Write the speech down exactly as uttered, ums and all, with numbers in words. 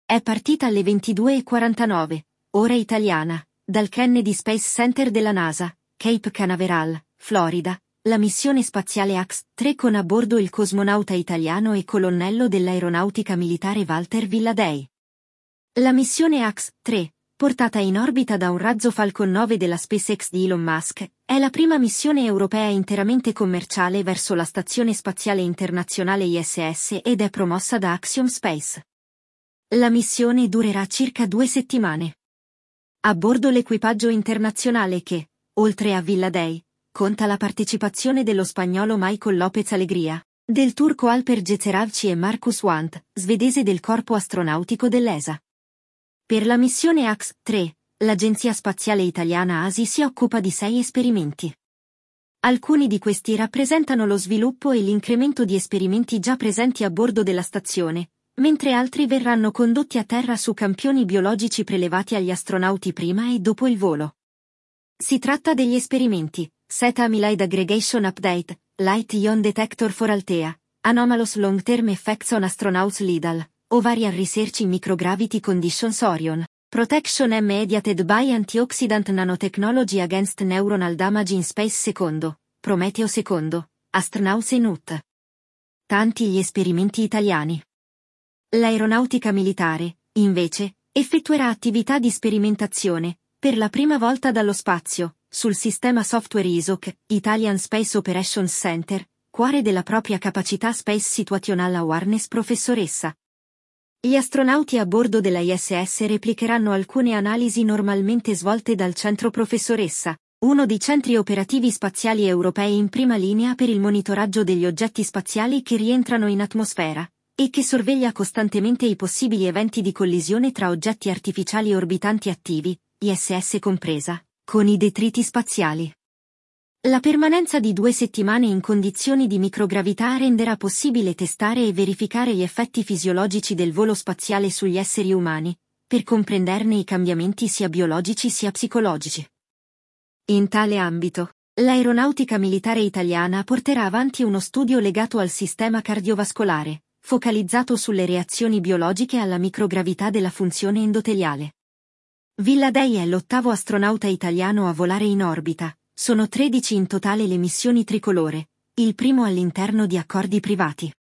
È partita alle ventidue e quarantanove, ora italiana, dal Kennedy Space Center della NASA, Cape Canaveral, Florida, la missione spaziale A X tre con a bordo il cosmonauta italiano e colonnello dell'aeronautica militare Walter Villadei. La missione A X tre, portata in orbita da un razzo Falcon nove della SpaceX di Elon Musk, è la prima missione europea interamente commerciale verso la Stazione Spaziale Internazionale I S S ed è promossa da Axiom Space. La missione durerà circa due settimane. A bordo l'equipaggio internazionale che, oltre a Villadei, conta la partecipazione dello spagnolo Michael López Alegría, del turco Alper Geceravci e Marcus Wandt, svedese del corpo astronautico dell'E S A. Per la missione A X tre, l'Agenzia Spaziale Italiana A S I si occupa di sei esperimenti. Alcuni di questi rappresentano lo sviluppo e l'incremento di esperimenti già presenti a bordo della stazione, mentre altri verranno condotti a terra su campioni biologici prelevati agli astronauti prima e dopo il volo. Si tratta degli esperimenti Theta Amyloid Aggregation Update, Light Ion Detector for Althea, Anomalous Long-Term Effects on Astronauts LIDAR, Ovarian Research in Microgravity Conditions Orion, Protection and Mediated by Antioxidant Nanotechnology Against Neuronal Damage in Space Secondo, Prometeo Secondo, Astronauts en route. Tanti gli esperimenti italiani. L'aeronautica militare, invece, effettuerà attività di sperimentazione, per la prima volta dallo spazio, sul sistema software I S O C, Italian Space Operations Center, cuore della propria capacità Space Situational Awareness professoressa. Gli astronauti a bordo della I S S replicheranno alcune analisi normalmente svolte dal centro professoressa, uno dei centri operativi spaziali europei in prima linea per il monitoraggio degli oggetti spaziali che rientrano in atmosfera, e che sorveglia costantemente i possibili eventi di collisione tra oggetti artificiali orbitanti attivi, I S S compresa, con i detriti spaziali. La permanenza di due settimane in condizioni di microgravità renderà possibile testare e verificare gli effetti fisiologici del volo spaziale sugli esseri umani, per comprenderne i cambiamenti sia biologici sia psicologici. In tale ambito, l'aeronautica militare italiana porterà avanti uno studio legato al sistema cardiovascolare, focalizzato sulle reazioni biologiche alla microgravità della funzione endoteliale. Villadei è l'ottavo astronauta italiano a volare in orbita, sono tredici in totale le missioni tricolore, il primo all'interno di accordi privati.